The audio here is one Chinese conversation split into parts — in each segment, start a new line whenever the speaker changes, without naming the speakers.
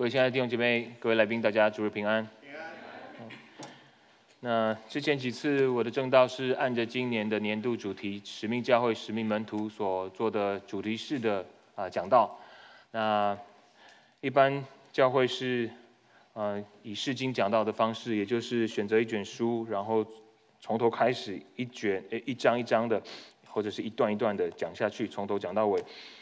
各位亲爱的弟兄姐妹、各位来宾，大家主日平安。那之前几次我的正道是按着今年的年度主题“使命教会、使命门徒”所做的主题式的讲道。那一般教会是以释经讲道的方式，也就是选择一卷书，然后从头开始一章一章的，或者是一段一段的讲下去，从头讲到尾。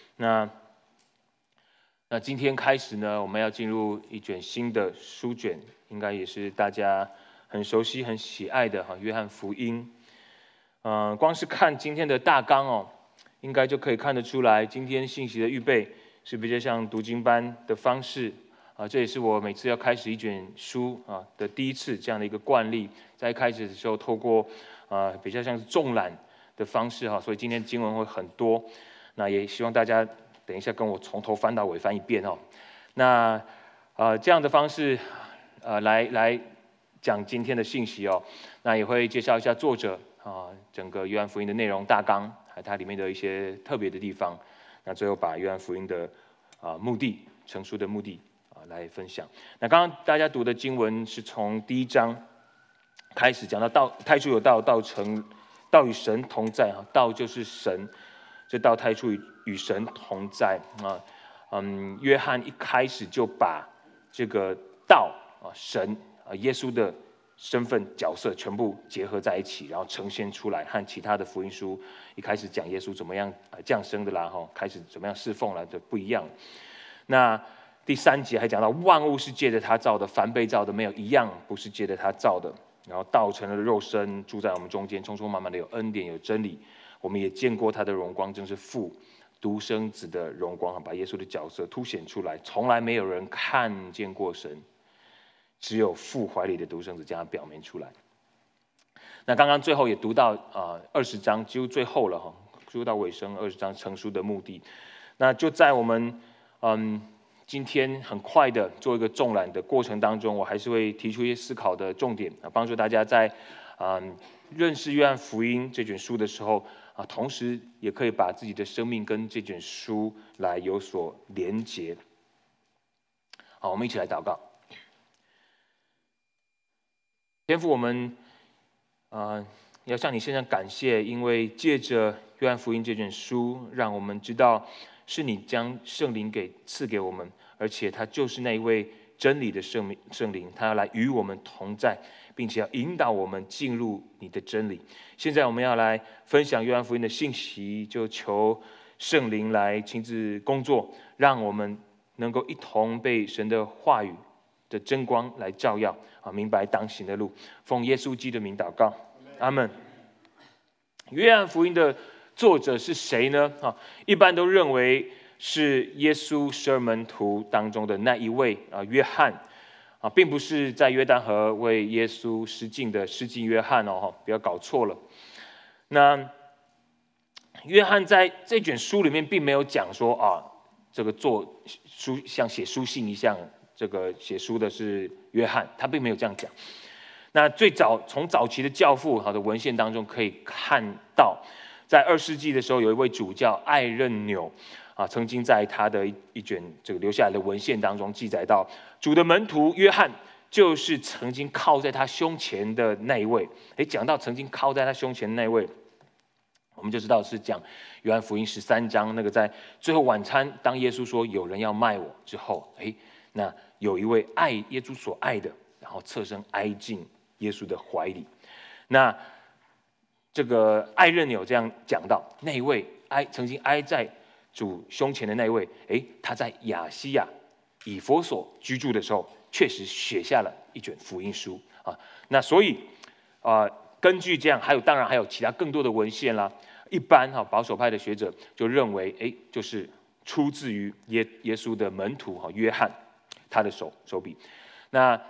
那今天开始呢，我们要进入一卷新的书卷，应该也是大家很熟悉、很喜爱的约翰福音。光是看今天的大纲应该就可以看得出来，今天信息的预备是比较像读经班的方式这也是我每次要开始一卷书的第一次这样的一个惯例。在开始的时候，透过比较像是纵览的方式所以今天经文会很多。那也希望大家等一下跟我从头翻到尾翻一遍那这样的方式来讲今天的信息那也会介绍一下作者整个约翰福音的内容大纲，还有它里面的一些特别的地方。那最后把约翰福音的目的、成书的目的来分享。那刚刚大家读的经文是从第1章开始讲到太初有道，道与神同在道就是神，这道太初与神同在约翰一开始就把这个道神耶稣的身份角色全部结合在一起，然后呈现出来，和其他的福音书一开始讲耶稣怎么样降生的啦开始怎么样侍奉啦的不一样。那第3节还讲到万物是借着他造的，凡被造的没有一样不是借着他造的。然后道成了肉身，住在我们中间，充充满满的有恩典有真理。我们也见过他的荣光，正是父独生子的荣光，把耶稣的角色凸显出来。从来没有人看见过神，只有父怀里的独生子将他表明出来。那刚刚最后也读到20章，几乎最后了几乎到尾声，20章成书的目的。那就在我们今天很快的做一个纵览的过程当中，我还是会提出一些思考的重点帮助大家在认识约翰福音这卷书的时候同时也可以把自己的生命跟这卷书来有所连结。好，我们一起来祷告。天父，我们要向你献上感谢，因为借着约翰福音这卷书，让我们知道是你将圣灵赐给我们，而且他就是那一位真理的圣灵，他要来与我们同在，并且要引导我们进入你的真理。现在我们要来分享约翰福音的信息，就求圣灵来亲自工作，让我们能够一同被神的话语的真光来照耀明白当行的路。奉耶稣基督的名祷告，阿们。约翰福音的作者是谁呢？一般都认为是耶稣12门徒当中的那一位约翰并不是在约旦河为耶稣施浸的施浸约翰不要搞错了。那约翰在这卷书里面并没有讲说这个做书像写书信一样，这个写书的是约翰，他并没有这样讲。那从早期的教父的文献当中可以看到，在2世纪的时候，有一位主教艾任纽曾经在他的一卷这个留下来的文献当中记载到，主的门徒约翰就是曾经靠在他胸前的那一位。讲到曾经靠在他胸前的那一位，我们就知道是讲约翰福音13章那个在最后晚餐，当耶稣说有人要卖我之后，那有一位爱耶稣所爱的，然后侧身挨进耶稣的怀里。那这个艾任纽这样讲到，那一位曾经挨在主胸前的那一位，他在亚细亚以弗所居住的时候，确实写下了一卷福音书那所以根据这样，当然还有其他更多的文献啦。一般保守派的学者就认为，就是出自于耶稣的门徒约翰他的手笔。那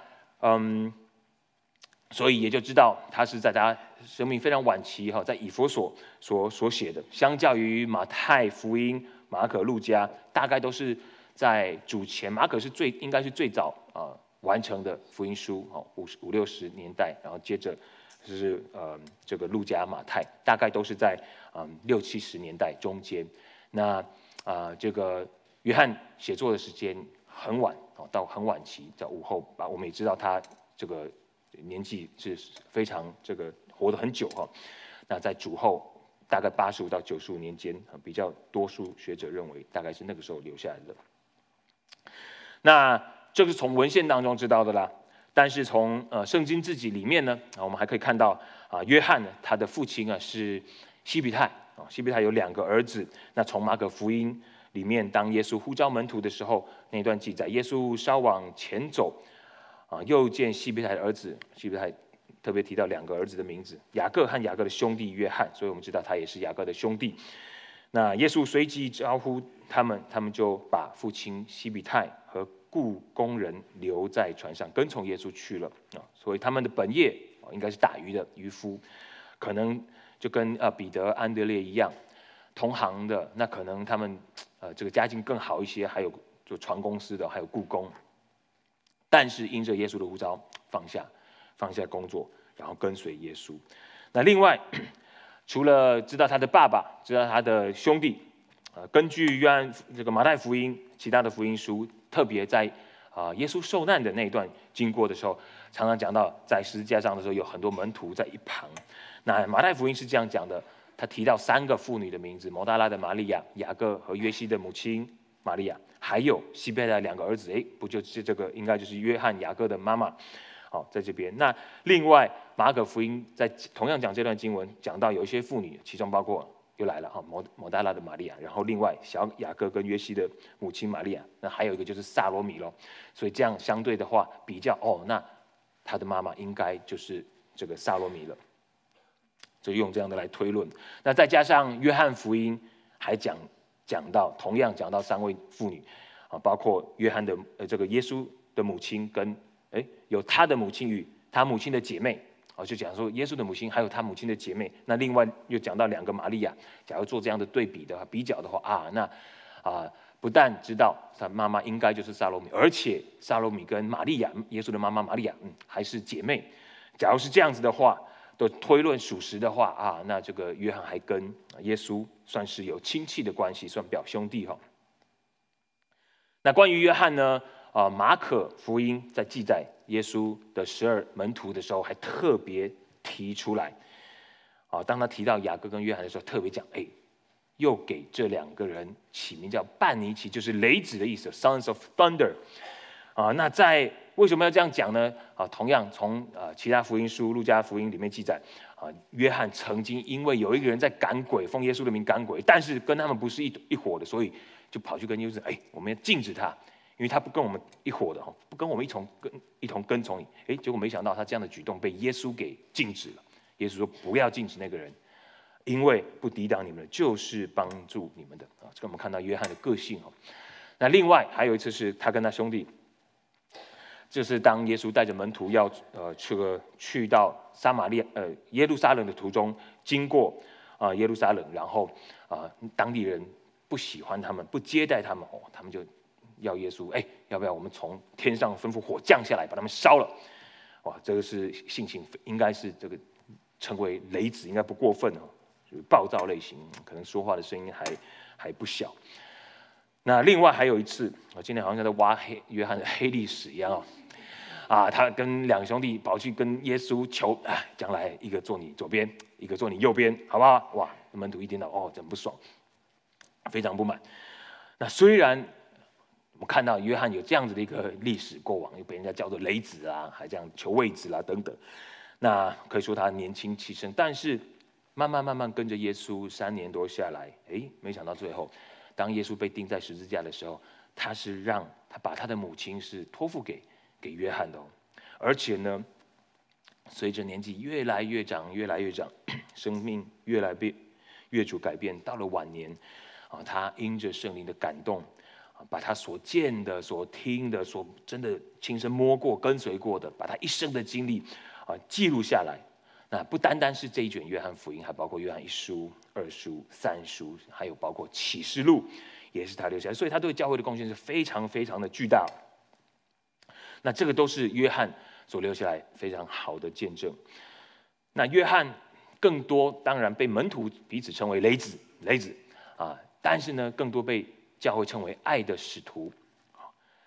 所以也就知道他是在他生命非常晚期在以弗所所写的。相较于马太福音、马可、路加，大概都是在主前。马可是应该是最早完成的福音书，50、60年代，然后接着是这个路加、马太，大概都是在60、70年代中间。那这个约翰写作的时间很晚到很晚期，在午后我们也知道他这个年纪是非常这个活得很久哈。那在主后大概85到95年间，比较多数学者认为大概是那个时候留下来的。那这个是从文献当中知道的啦。但是从圣经自己里面呢，我们还可以看到约翰呢，他的父亲是西比泰西比泰有2个儿子。那从马可福音里面，当耶稣呼召门徒的时候，那段记载，耶稣稍往前走又见西比泰的儿子，西比泰特别提到2个儿子的名字，雅各和雅各的兄弟约翰，所以我们知道他也是雅各的兄弟。那耶稣随即招呼他们，他们就把父亲西比泰和雇工人留在船上，跟从耶稣去了所以他们的本业应该是打鱼的渔夫，可能就跟彼得、安德烈一样同行的。那可能他们这个家境更好一些，还有做船公司的，还有雇工。但是因着耶稣的呼召，放下工作，然后跟随耶稣。那另外，除了知道他的爸爸，知道他的兄弟，根据约翰这个马太福音，其他的福音书，特别在耶稣受难的那一段经过的时候，常常讲到在十字架上的时候，有很多门徒在一旁。那马太福音是这样讲的，他提到3个妇女的名字：抹大拉的玛利亚、雅各和约西的母亲玛利亚，还有西比泰的2个儿子。不就是这个？应该就是约翰、雅各的妈妈。在这边。那另外马可福音在同样讲这段经文，讲到有一些妇女，其中包括又来了抹大拉的玛利亚，然后另外小雅各跟约西的母亲玛利亚，那还有一个就是撒罗米咯。所以这样相对的话比较那他的妈妈应该就是这个撒罗米了，就用这样的来推论。那再加上约翰福音还讲到同样讲到3位妇女包括约翰的这个耶稣的母亲跟有他的母亲与他母亲的姐妹就讲说耶稣的母亲还有他母亲的姐妹。那另外又讲到2个玛利亚。假如做这样的对比的话，比较的话那不但知道他妈妈应该就是撒罗米，而且撒罗米跟玛利亚，耶稣的妈妈玛利亚还是姐妹。假如是这样子的话，都推论属实的话那这个约翰还跟耶稣算是有亲戚的关系，算表兄弟那关于约翰呢？马可福音在记载耶稣的12门徒的时候，还特别提出来当他提到雅各跟约翰的时候，特别讲又给这2个人起名叫半尼奇，就是雷子的意思 ，Sons of Thunder。那在为什么要这样讲呢？同样从其他福音书，路加福音里面记载约翰曾经因为有一个人在赶鬼，奉耶稣的名赶鬼，但是跟他们不是一伙的，所以就跑去跟耶稣说：我们要禁止他，因为他不跟我们一伙的，不跟我们一同跟从你。结果没想到他这样的举动被耶稣给禁止了。耶稣说：不要禁止那个人，因为不抵挡你们的，就是帮助你们的。这个我们看到约翰的个性那另外还有一次是他跟他兄弟，就是当耶稣带着门徒要去到耶路撒冷的途中，经过耶路撒冷，然后当地人不喜欢他们，不接待他们他们就要耶稣要不要我们从天上吩咐火降下来把他们烧了？这个是性情应该是这个称为雷子，应该不过分就是暴躁类型，可能说话的声音还不小。那另外还有一次，我今天好像在挖约翰的黑历史一样他跟2兄弟跑去跟耶稣求将来一个坐你左边，一个坐你右边，好不好？门徒一听到很不爽，非常不满。那虽然我们看到约翰有这样子的一个历史过往，又被人家叫做雷子还这样求位置等等，那可以说他年轻气盛，但是慢慢跟着耶稣3年多下来，没想到最后，当耶稣被钉在十字架的时候，他是让他把他的母亲是托付给约翰的而且呢，随着年纪越来越长，生命越来越主改变，到了晚年他因着圣灵的感动，把他所见的、所听的、所真的亲身摸过、跟随过的，把他一生的经历记录下来。那不单单是这一卷约翰福音，还包括约翰1书、2书、3书，还有包括启示录，也是他留下来。所以他对教会的贡献是非常非常的巨大。那这个都是约翰所留下来非常好的见证。那约翰更多当然被门徒彼此称为雷子但是呢，更多被教会称为爱的使徒。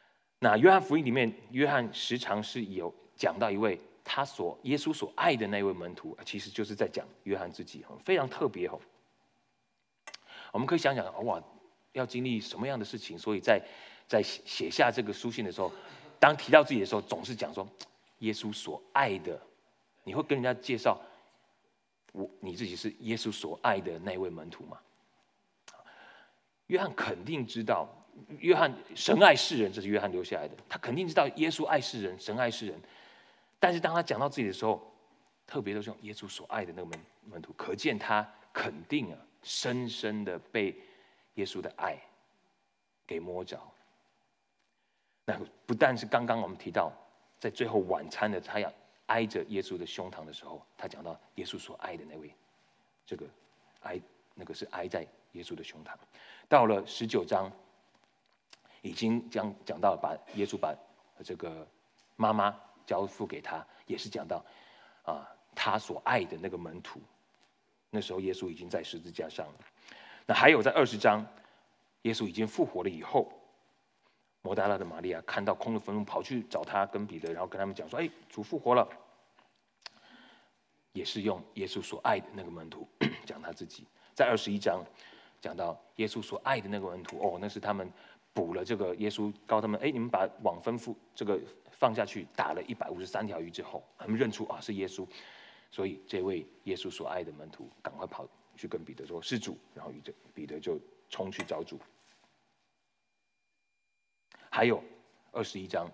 那约翰福音里面，约翰时常是有讲到一位耶稣所爱的那位门徒，其实就是在讲约翰自己，非常特别。我们可以想想，哇，要经历什么样的事情？所以在写下这个书信的时候，当提到自己的时候，总是讲说耶稣所爱的。你会跟人家介绍你自己是耶稣所爱的那位门徒吗？约翰肯定知道，神爱世人，这是约翰留下来的。他肯定知道耶稣爱世人，神爱世人。但是当他讲到自己的时候，特别都是用耶稣所爱的那个门徒，可见他肯定深深的被耶稣的爱给摸着。那不但是刚刚我们提到，在最后晚餐的他要挨着耶稣的胸膛的时候，他讲到耶稣所爱的那位，这个那个是挨在耶稣的胸膛。到了19章，已经讲到耶稣把这个妈妈交付给他，也是讲到他所爱的那个门徒。那时候耶稣已经在十字架上了。那还有在20章，耶稣已经复活了以后，抹大拉的玛利亚看到空的坟墓，跑去找他跟彼得，然后跟他们讲说：“主复活了。”也是用耶稣所爱的那个门徒讲他自己。在21章讲到耶稣所爱的那个门徒，那是他们捕了这个耶稣，告他们：“你们把网这个放下去，打了153条鱼之后，他们认出是耶稣。”所以这位耶稣所爱的门徒赶快跑去跟彼得说：“是主。”然后彼得就冲去找主。还有21章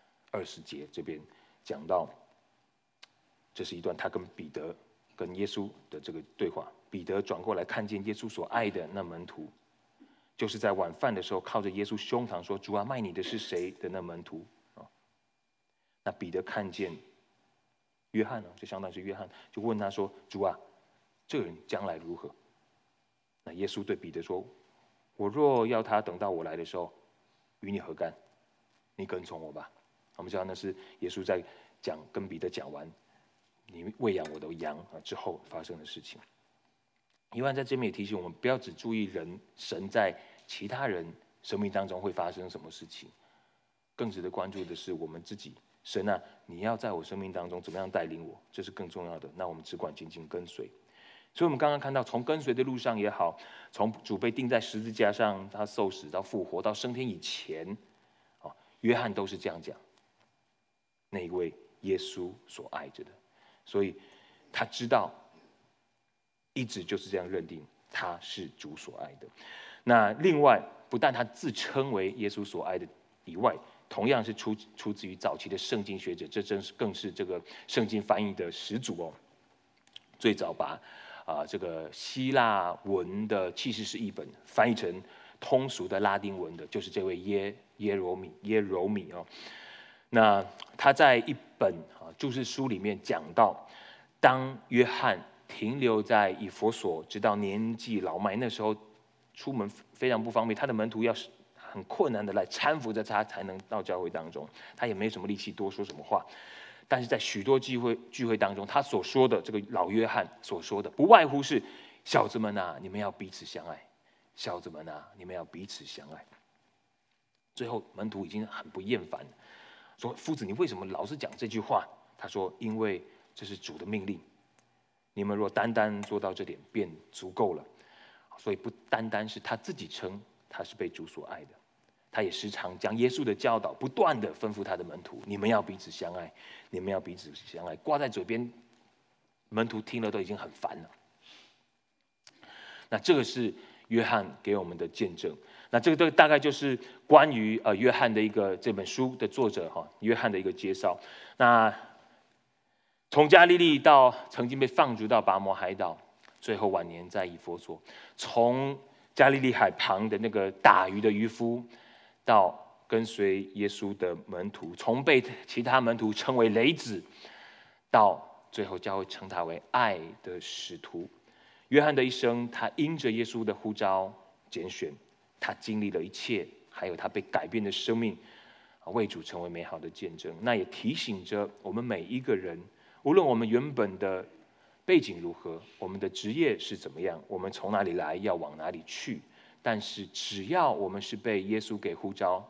20节这边讲到，这是一段他跟耶稣的这个对话。彼得转过来看见耶稣所爱的那门徒，就是在晚饭的时候靠着耶稣胸膛说：“主啊，卖你的是谁？”的那门徒。那彼得看见约翰就相当于是约翰，就问他说：“主啊，这人将来如何？”那耶稣对彼得说：“我若要他等到我来的时候，与你何干？你跟从我吧。”我们知道那是耶稣在跟彼得讲完你喂养我的羊之后发生的事情。约翰在这边也提醒我们，不要只注意神在其他人生命当中会发生什么事情，更值得关注的是我们自己。神啊，你要在我生命当中怎么样带领我，这是更重要的。那我们只管紧紧跟随。所以我们刚刚看到，从跟随的路上也好，从主被钉在十字架上，他受死到复活到升天以前，约翰都是这样讲，那一位耶稣所爱着的。所以他知道，一直就是这样认定他是主所爱的。那另外，不但他自称为耶稣所爱的以外，同样是出自于早期的圣经学者，这更是这个圣经翻译的始祖最早把这个希腊文的契士式译本翻译成通俗的拉丁文的，就是这位耶柔米。那他在一本注释书里面讲到，当约翰停留在以弗所，直到年纪老迈，那时候出门非常不方便，他的门徒要很困难的来搀扶着他才能到教会当中，他也没什么力气多说什么话。但是在许多聚会当中，他所说的这个老约翰所说的，不外乎是：小子们啊，你们要彼此相爱；小子们啊，你们要彼此相爱。最后门徒已经很不厌烦，说：夫子，你为什么老是讲这句话？他说：因为这是主的命令，你们若单单做到这点，便足够了。所以不单单是他自己称他是被主所爱的，他也时常将耶稣的教导不断的吩咐他的门徒：你们要彼此相爱，你们要彼此相爱。挂在嘴边，门徒听了都已经很烦了。那这个是约翰给我们的见证。那这个大概就是关于约翰的这本书的作者约翰的一个介绍。那从加利利到曾经被放逐到拔摩海岛，最后晚年在以弗所，从加利利海旁的那个打鱼的渔夫，到跟随耶稣的门徒，从被其他门徒称为雷子，到最后教会称他为爱的使徒。约翰的一生，他因着耶稣的呼召拣选，他经历了一切，还有他被改变的生命，为主成为美好的见证。那也提醒着我们每一个人，无论我们原本的背景如何，我们的职业是怎么样，我们从哪里来，要往哪里去，但是只要我们是被耶稣给呼召，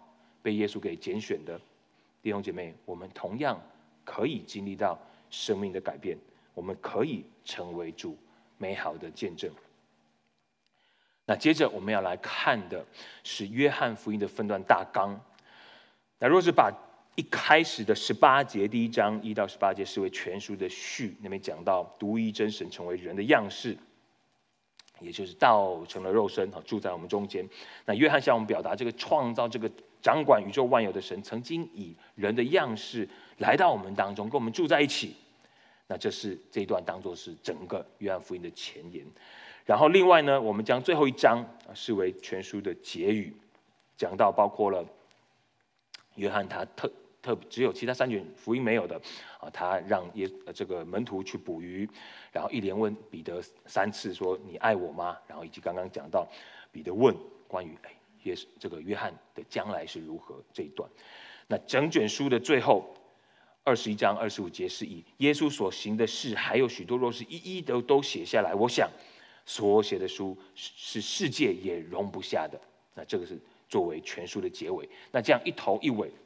被耶稣给拣选的弟兄姐妹，我们同样可以经历到生命的改变，我们可以成为主美好的见证。那接着我们要来看的是约翰福音的分段大纲。那若是把一开始的18节第1章1到18节视为全书的序，那边讲到独一真神成为人的样式，也就是道成了肉身，住在我们中间。那约翰向我们表达，这个创造这个掌管宇宙万有的神，曾经以人的样式来到我们当中，跟我们住在一起。那这是这一段当作是整个约翰福音的前言。然后另外呢，我们将最后1章视为全书的结语，讲到包括了约翰他只有其他3卷福音没有的他让这个门徒去捕鱼，然后一连问彼得3次说你爱我吗？然后以及刚刚讲到彼得问关于这个约翰的将来是如何这一段。那整卷书的最后21章25节是以耶稣所行的事还有许多若是一一都写下来，我想所写的书是世界也容不下的。那这个是作为全书的结尾。那这样一头一尾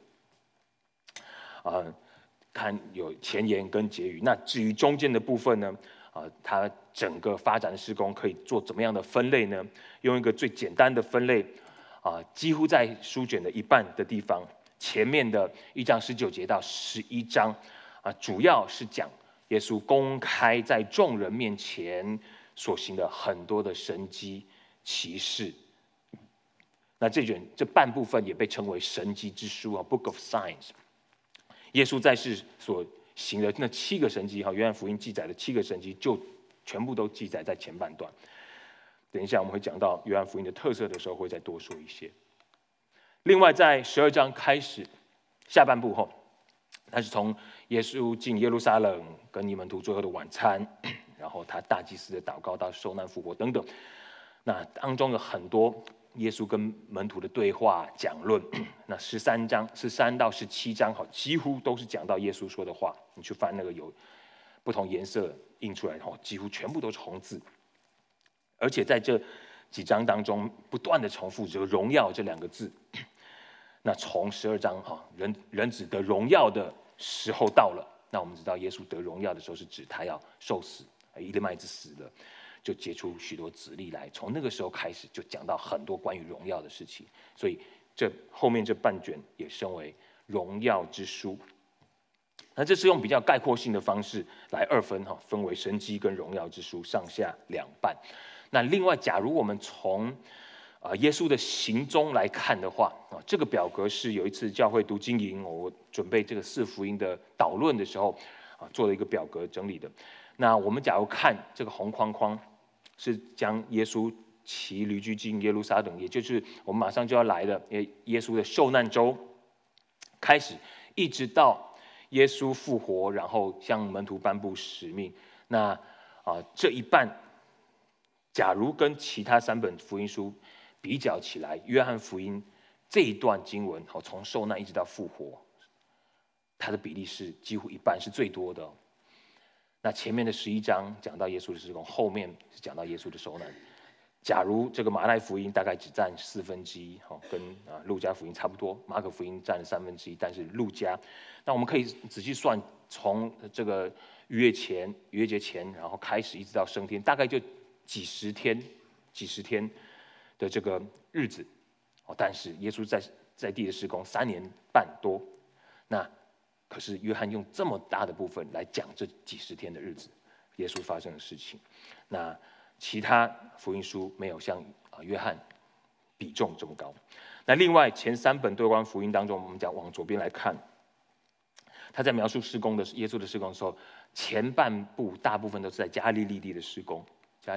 看有前言跟结语。那至于中间的部分呢，它整个发展的事工可以做怎么样的分类呢？用一个最简单的分类几乎在书卷的一半的地方，前面的1章19节到11章主要是讲耶稣公开在众人面前所行的很多的神迹奇事。那这半部分也被称为神迹之书，Book of Signs。耶稣在世所行的那7个神迹，约翰福音记载的7个神迹，就全部都记载在前半段。等一下我们会讲到约翰福音的特色的时候，会再多说一些。另外，在12章开始下半部后，他是从耶稣进耶路撒冷跟你门徒最后的晚餐，然后他大祭司的祷告到受难复活等等。那当中有很多耶稣跟门徒的对话讲论。那13到17章几乎都是讲到耶稣说的话。你去翻那个有不同颜色印出来，几乎全部都是红字。而且在这几章当中不断的重复这个荣耀这2个字。那从12章人子得荣耀的时候到了。那我们知道耶稣得荣耀的时候是指他要受死，以利麦子死了，就结出许多子粒来。从那个时候开始就讲到很多关于荣耀的事情。所以这后面这半卷也称为荣耀之书。那这是用比较概括性的方式来2分，分为神迹跟荣耀之书上下2半。那另外假如我们从耶稣的行踪来看的话，这个表格是有一次教会读经营，我准备这个4福音的导论的时候做了一个表格整理的。那我们假如看这个红框框，是将耶稣骑驴驹进耶路撒冷，也就是我们马上就要来的耶稣的受难周开始，一直到耶稣复活，然后向门徒颁布使命。那这一半，假如跟其他3本福音书比较起来，约翰福音这一段经文从受难一直到复活，它的比例是几乎一半，是最多的。那前面的11章讲到耶稣的事工，后面是讲到耶稣的受难。假如这个马太福音大概只占1/4，跟路加福音差不多，马可福音占1/3，但是路加，那我们可以仔细算，从这个逾越节前，然后开始一直到升天，大概就几十天的这个日子。但是耶稣在地的事工3年半多，那可是约翰用这么大的部分来讲这几十天的日子，耶稣发生的事情。那其他福音书没有像约翰比重这么高。那另外前3本对观福音当中，我们讲往左边来看，他在描述事工的耶稣的事工的时候，前半部大部分都是在加利利地的事工，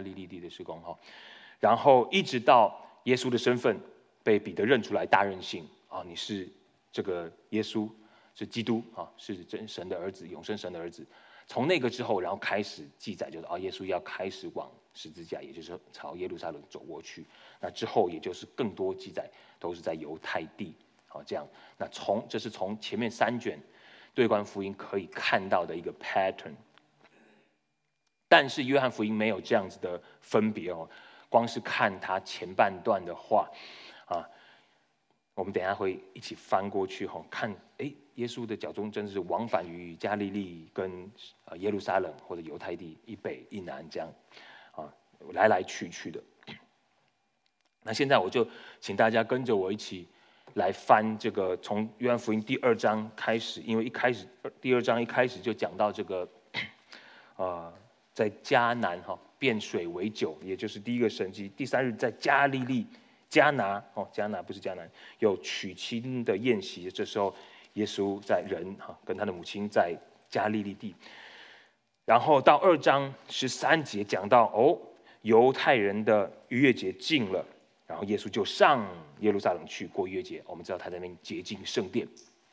然后一直到耶稣的身份被彼得认出来，大任性你是这个耶稣，是基督是真神的儿子，永生神的儿子。从那个之后，然后开始记载，就是耶稣要开始往十字架，也就是朝耶路撒冷走过去。那之后，也就是更多记载都是在犹太地，这样。那这是从前面3卷对观福音可以看到的一个 pattern。但是约翰福音没有这样子的分别光是看他前半段的话我们等一下会一起翻过去看，耶稣的脚中真是往返于加利利跟耶路撒冷或者犹太地一北一南这样来来去去的。那现在我就请大家跟着我一起来翻这个从约翰福音第2章开始，因为第2章一开始就讲到这个在迦南变水为酒，也就是第一个神迹。第3日在加利利迦拿迦拿不是迦南，有娶亲的宴席。这时候耶稣跟他的母亲在加利利地。然后到2章13节讲到犹太人的逾越节近了，然后耶稣就上耶路撒冷去过逾越节。我们知道他在那边洁净圣殿。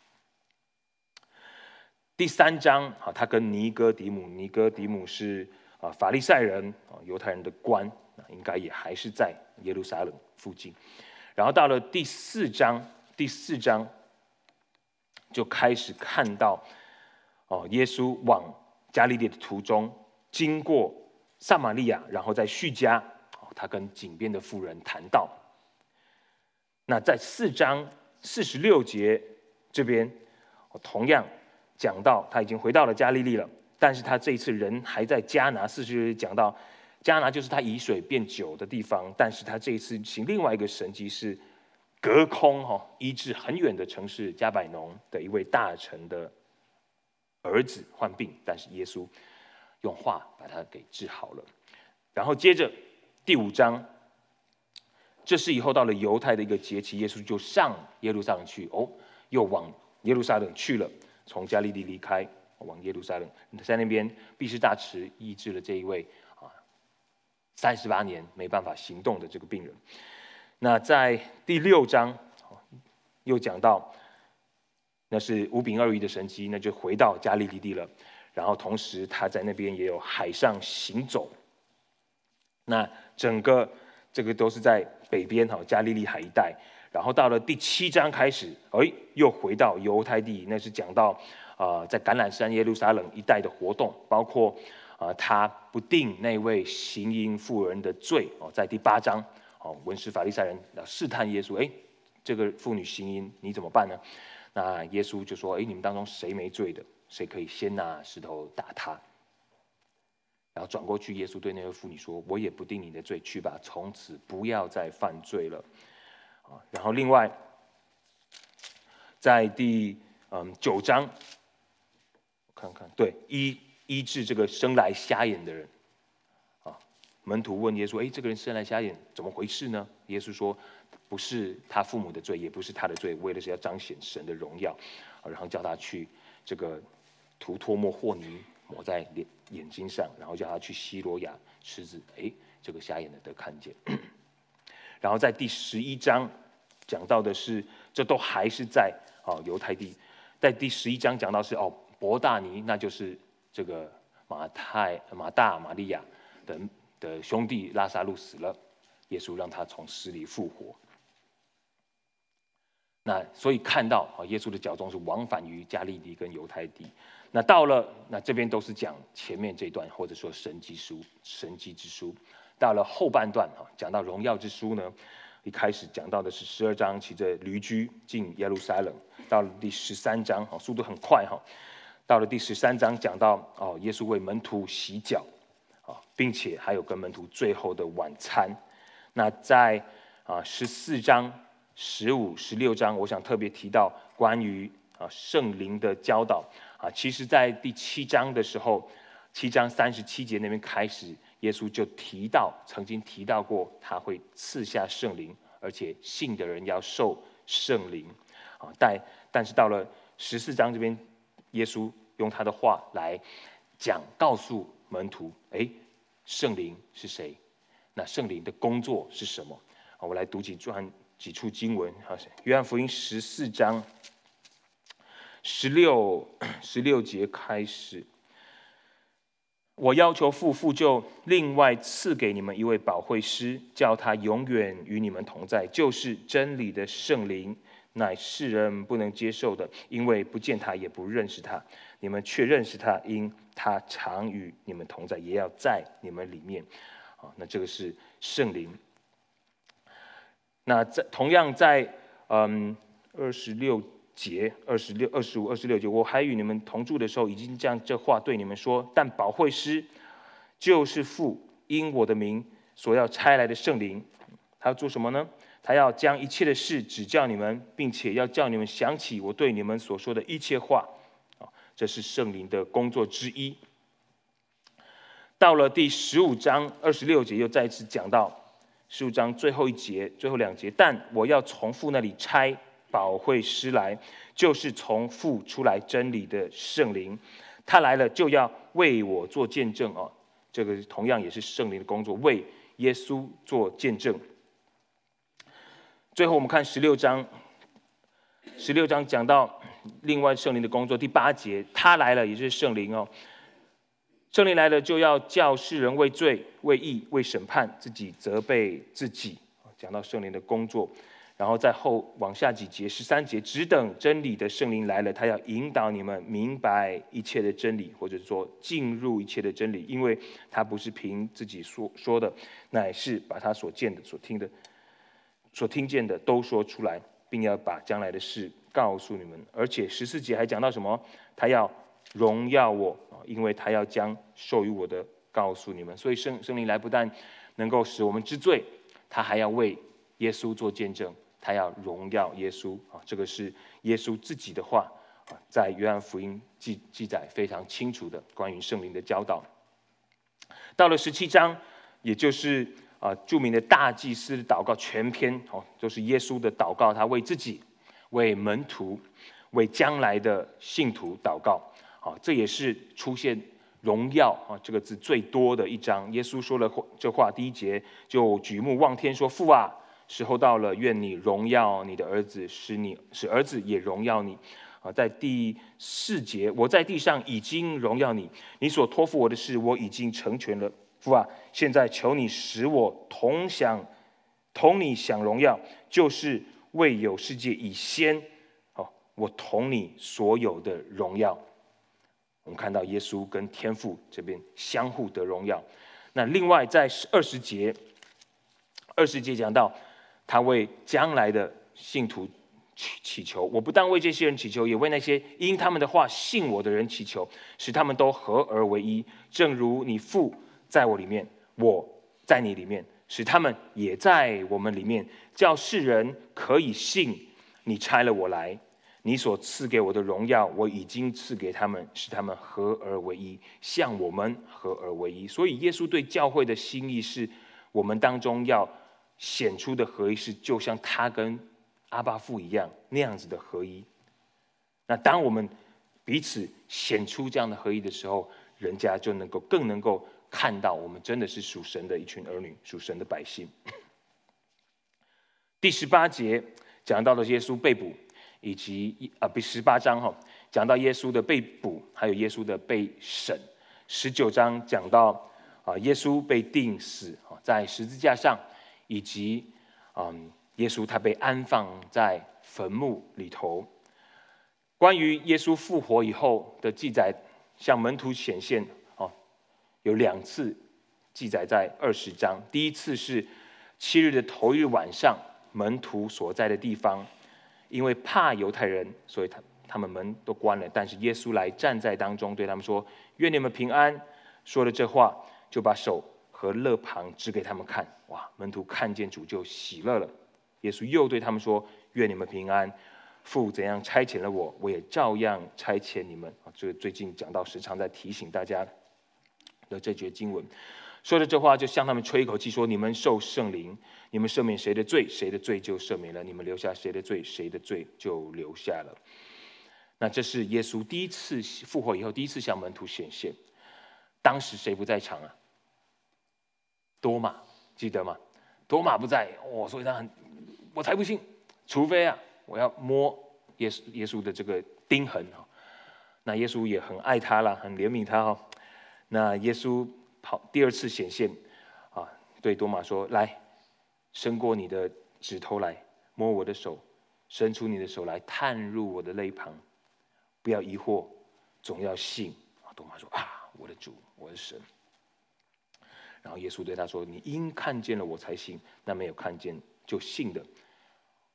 第3章他跟尼哥底母是法利赛人犹太人的官，应该也还是在耶路撒冷附近。然后到了第4章就开始看到耶稣往加利利的途中经过撒玛利亚，然后在叙加他跟井边的妇人谈道。那在4章46节这边同样讲到他已经回到了加利利了，但是他这一次人还在迦拿。46节讲到迦拿就是他以水变酒的地方，但是他这一次行另外一个神迹，是隔空医治很远的城市加百农的一位大臣的儿子患病，但是耶稣用话把他给治好了。然后接着第5章，这是以后到了犹太的一个节期，耶稣就上耶路撒冷去，又往耶路撒冷去了，从加利利离开，往耶路撒冷，在那边毕士大池医治了这一位38年没办法行动的这个病人。那在第6章又讲到，那是5饼2鱼的神迹，那就回到加利利地了。然后同时他在那边也有海上行走。那整个这个都是在北边加利利海一带。然后到了第7章开始，又回到犹太地，那是讲到在橄榄山耶路撒冷一带的活动，包括他不定那位行淫妇人的罪在第8章文士法利赛人试探耶稣，这个妇女行淫你怎么办呢？那耶稣就说，你们当中谁没罪的，谁可以先拿石头打他。然后转过去，耶稣对那位妇女说，我也不定你的罪，去吧，从此不要再犯罪了。然后另外在第9章看看，对，医治这个生来瞎眼的人门徒问耶稣，这个人生来瞎眼怎么回事呢？耶稣说，不是他父母的罪，也不是他的罪，为的是要彰显神的荣耀。然后叫他去这个涂脱墨和泥抹在眼睛上，然后叫他去西罗亚池子，这个瞎眼的得看见。然后在第11章讲到的是，这都还是在犹太地。在第11章讲到是伯大尼，那就是这个马大玛利亚的兄弟拉撒路死了，耶稣让他从死里复活。那所以看到耶稣的脚中是往返于加利利跟犹太地。那到了这边都是讲前面这段，或者说神迹之书。到了后半段讲到荣耀之书呢，一开始讲到的是12章骑着驴驹进耶路撒冷，到了第13章速度很快到了第13章讲到耶稣为门徒洗脚并且还有跟门徒最后的晚餐。那在14章、15、16章，我想特别提到关于圣灵的教导其实在第7章的时候，7章37节那边开始，耶稣就曾经提到过他会赐下圣灵，而且信的人要受圣灵但是到了14章这边，耶稣用他的话来告诉门徒，圣灵是谁？那圣灵的工作是什么？我来读几处经文。约翰福音14章16节开始，我要求父就另外赐给你们一位保惠师，叫他永远与你们同在，就是真理的圣灵，乃世人不能接受的，因为不见他也不认识他，你们却认识他，因他常与你们同在，也要在你们里面。那这个是圣灵。那同样在 26节、25、26节，我还与你们同住的时候，已经将这话对你们说。但保惠师就是父因我的名所要差来的圣灵，他要做什么呢？他要将一切的事指教你们，并且要叫你们想起我对你们所说的一切话。这是圣灵的工作之一。到了第15章26节，又再一次讲到15章最后2节，但我要从父那里差保惠师来，就是从父出来真理的圣灵，他来了就要为我做见证。这个同样也是圣灵的工作，为耶稣做见证。最后我们看16章讲到另外圣灵的工作，第8节，他来了也就是圣灵。圣灵来了就要叫世人为罪、为义、为审判，自己责备自己。讲到圣灵的工作，然后再往下几节13节，只等真理的圣灵来了，他要引导你们明白一切的真理，或者说进入一切的真理，因为他不是凭自己说的，乃是把他所见的、所听见的都说出来，并要把将来的事告诉你们。而且14节还讲到什么？他要荣耀我，因为他要将授予我的告诉你们。所以圣灵来不但能够使我们知罪，他还要为耶稣做见证，他要荣耀耶稣。这个是耶稣自己的话，在约翰福音记载非常清楚的关于圣灵的教导。到了17章，也就是著名的大祭司的祷告全篇，都是耶稣的祷告，他为自己、为门徒、为将来的信徒祷告。这也是出现荣耀这个字最多的一章。耶稣说了这话，第1节就举目望天说：“父啊，时候到了，愿你荣耀你的儿子，使儿子也荣耀你。”在第4节，我在地上已经荣耀你，你所托付我的事，我已经成全了。父啊，现在求你使我同你享荣耀，就是未有世界以先，我同你所有的荣耀。我们看到耶稣跟天父这边相互得荣耀。那另外在20节讲到他为将来的信徒祈求，我不但为这些人祈求，也为那些因他们的话信我的人祈求，使他们都合而为一，正如你父在我里面，我在你里面，使他们也在我们里面，叫世人可以信你差了我来。你所赐给我的荣耀，我已经赐给他们，使他们合而为一，像我们合而为一。所以耶稣对教会的心意是，我们当中要显出的合一是，就像他跟阿爸父一样那样子的合一。那当我们彼此显出这样的合一的时候，人家就更能够看到我们真的是属神的一群儿女，属神的百姓。第18节讲到了耶稣被捕，以及18章讲到耶稣的被捕，还有耶稣的被审。19章讲到耶稣被钉死在十字架上，以及耶稣他被安放在坟墓里头。关于耶稣复活以后的记载，向门徒显现有2次记载在20章。第一次是7日的头一日晚上，门徒所在的地方，因为怕犹太人，所以他们门都关了。但是耶稣来站在当中，对他们说：“愿你们平安。”说了这话，就把手和肋旁指给他们看。哇！门徒看见主就喜乐了。耶稣又对他们说：“愿你们平安。父怎样差遣了我，我也照样差遣你们。”这个最近讲到时常在提醒大家的这节经文。说了这话，就向他们吹一口气，说：“你们受圣灵，你们赦免谁的罪，谁的罪就赦免了；你们留下谁的罪，谁的罪就留下了。”那这是耶稣第一次复活以后第一次向门徒显现。当时谁不在场啊？多马，记得吗？多马不在，所以我才不信，除非我要摸耶稣的这个钉痕。那耶稣也很爱他了，很怜悯他。那耶稣第2次显现对多马说：“来，伸过你的指头来，摸我的手，伸出你的手来，探入我的肋旁，不要疑惑，总要信。”多马说：“我的主，我的神。”然后耶稣对他说：“你因看见了我才信，那没有看见就信的，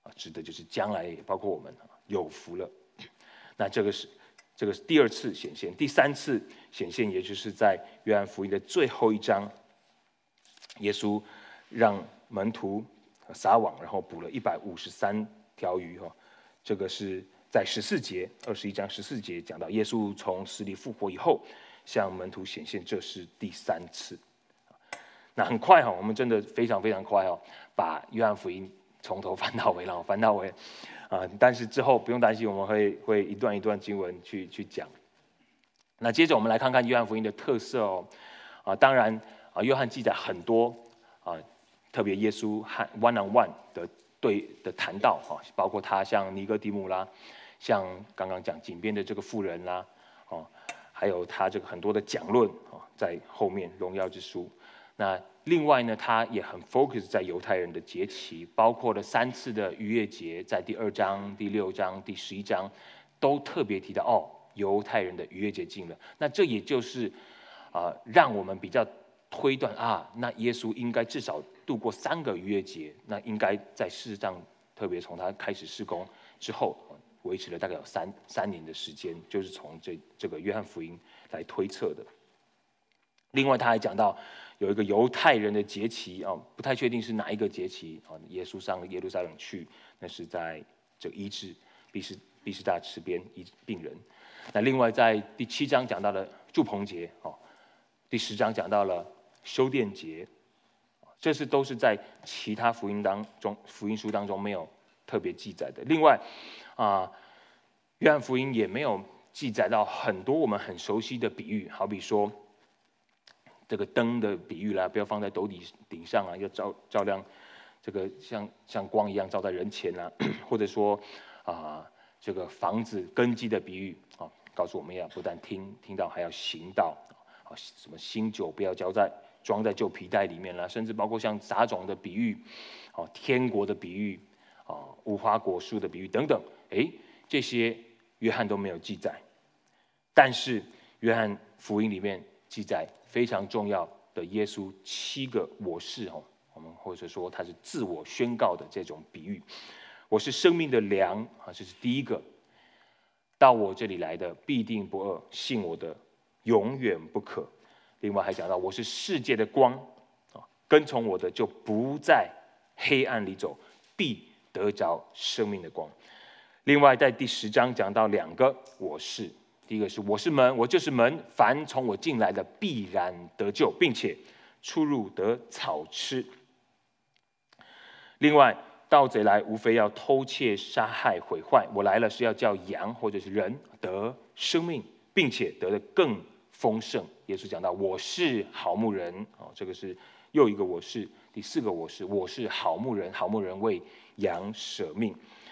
指的就是将来也包括我们有福了。那这个是第二次显现，第三次显现，也就是在约翰福音的最后一章，耶稣让门徒撒网，然后捕了153条鱼这个是在14节，21章14节讲到耶稣从死里复活以后，向门徒显现，这是第三次。那很快我们真的非常非常快把约翰福音从头翻到尾，然后翻到尾但是之后不用担心，我们会一段一段经文去讲。那接着我们来看看约翰福音的特色当然约翰记载很多特别耶稣和 one on one 的谈道包括他像尼哥底母啦，像刚刚讲井边的这个妇人啦还有他这个很多的讲论在后面荣耀之书。那另外呢，他也很 focus 在犹太人的节期，包括了3次的逾越节，在第2章、第6章、第11章，都特别提到犹太人的逾越节近了。那这也就是让我们比较推断那耶稣应该至少度过3个逾越节，那应该在世上，特别从他开始事工之后，维持了大概有3年的时间，就是从这个约翰福音来推测的。另外他还讲到有一个犹太人的节期不太确定是哪一个节期耶稣上耶路撒冷去，那是在这个医治毕士大池边医病人。那另外在第7章讲到了住棚节第10章讲到了修殿节，这都是在其他福音书当中没有特别记载的。另外约翰福音也没有记载到很多我们很熟悉的比喻，好比说这个灯的比喻啦，不要放在斗顶上要照亮这个像光一样照在人前啦，或者说这个房子根基的比喻告诉我们要不但听到还要行道什么新酒不要装在旧皮袋里面啦，甚至包括像杂种的比喻天国的比喻无花果树的比喻等等，这些约翰都没有记载。但是约翰福音里面记载非常重要的耶稣7个我是我们或者说他是自我宣告的这种比喻。我是生命的粮这是第一个，到我这里来的必定不饿，信我的永远不渴。另外还讲到我是世界的光跟从我的就不在黑暗里走，必得着生命的光。另外在第10章讲到2个我是，第一个是我是门，我就是门，凡从我进来的必然得救，并且出入得草吃。另外盗贼来无非要偷窃杀害毁坏，我来了是要叫羊或者是人得生命，并且得的更丰盛。耶稣讲到我是好牧人这个是又一个我是。第4个我是好牧人，好牧人为羊舍命。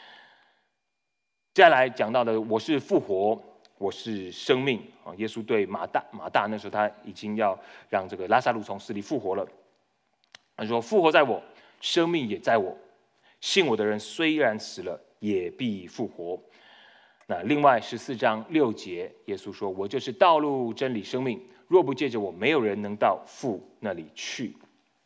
接下来讲到的我是复活，我是生命耶稣对马大那时候他已经要让这个拉萨路从死里复活了，他说复活在我，生命也在我，信我的人虽然死了也必复活。那另外14章6节耶稣说我就是道路真理生命，若不借着我没有人能到父那里去。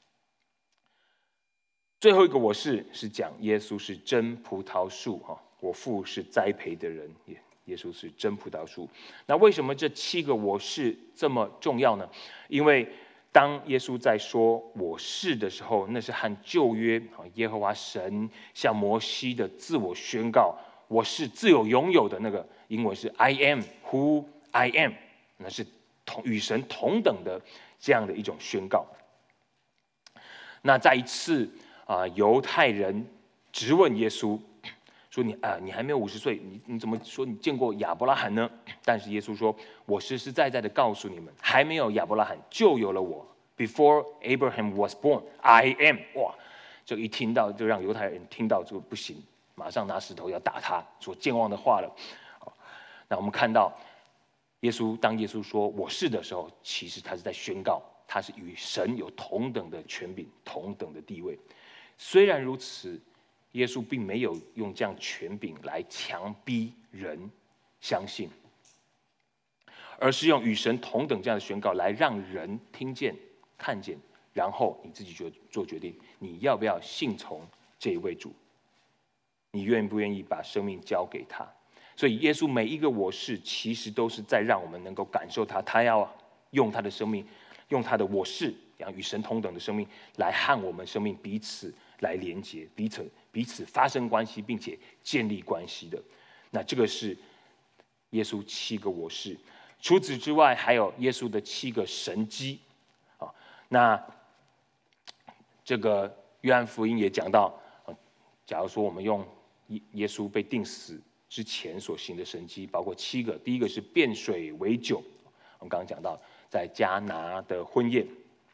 最后一个我是讲耶稣是真葡萄树我父是栽培的人，耶稣是真葡萄树。那为什么这7个我是这么重要呢？因为当耶稣在说我是的时候，那是和旧约耶和华神向摩西的自我宣告，我是自有拥有的那个，英文是 I am who I am， 那是与神同等的这样的一种宣告。那再一次犹太人质问耶稣说你还没有50岁，你怎么说你见过亚伯拉罕呢？但是耶稣说我实实在在的告诉你们，还没有亚伯拉罕就有了我， Before Abraham was born I am。 哇，这个一听到就让犹太人听到就不行，马上拿石头要打他，说健忘的话了。那我们看到当耶稣说我是的时候，其实他是在宣告他是与神有同等的权柄，同等的地位。虽然如此，耶稣并没有用这样权柄来强逼人相信，而是用与神同等这样的宣告来让人听见看见，然后你自己做决定，你要不要信从这一位主。 你愿不愿意把生命交给他？所以耶稣每一个我是，其实都是在让我们能够感受他，他要用他的生命，用他的我是，与神同等的生命，来和我们生命彼此来连结，彼此发生关系，并且建立关系的。那这个是耶稣7个我是。除此之外，还有耶稣的7个神迹。那这个约翰福音也讲到，假如说我们用耶稣被钉死之前所行的神迹，包括7个。第一个是变水为酒，我们刚刚讲到在迦拿的婚宴。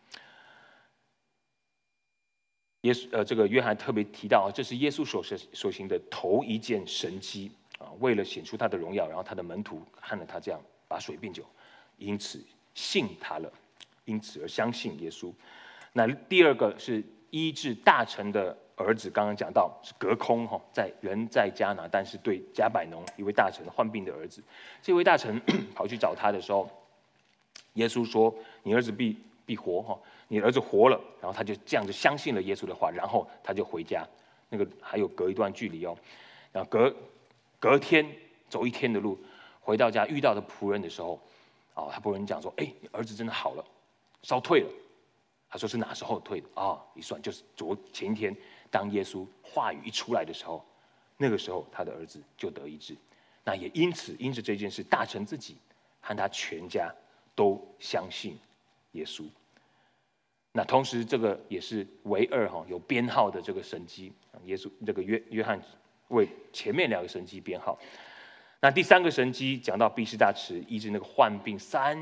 这个约翰特别提到，这是耶稣所行的头一件神迹为了显出他的荣耀，然后他的门徒看了他这样把水变酒，因此信他了，因此而相信耶稣。那第二个是医治大臣的儿子，刚刚讲到是隔空人在迦拿，但是对加百农一位大臣患病的儿子，这位大臣跑去找他的时候，耶稣说：“你儿子必活你儿子活了。”然后他就这样子相信了耶稣的话，然后他就回家。那个还有隔一段距离然后隔天走1天的路，回到家遇到的仆人的时候，他仆人讲说：“你儿子真的好了，烧退了。”他说是哪时候退的？一算就是前一天，当耶稣话语一出来的时候，那个时候他的儿子就得医治。那也因着这件事，大臣自己和他全家都相信耶稣。那同时，这个也是唯二有编号的这个神迹。耶稣这个约翰为前面2个神迹编号。那第3个神迹讲到毕士大池医治那个患病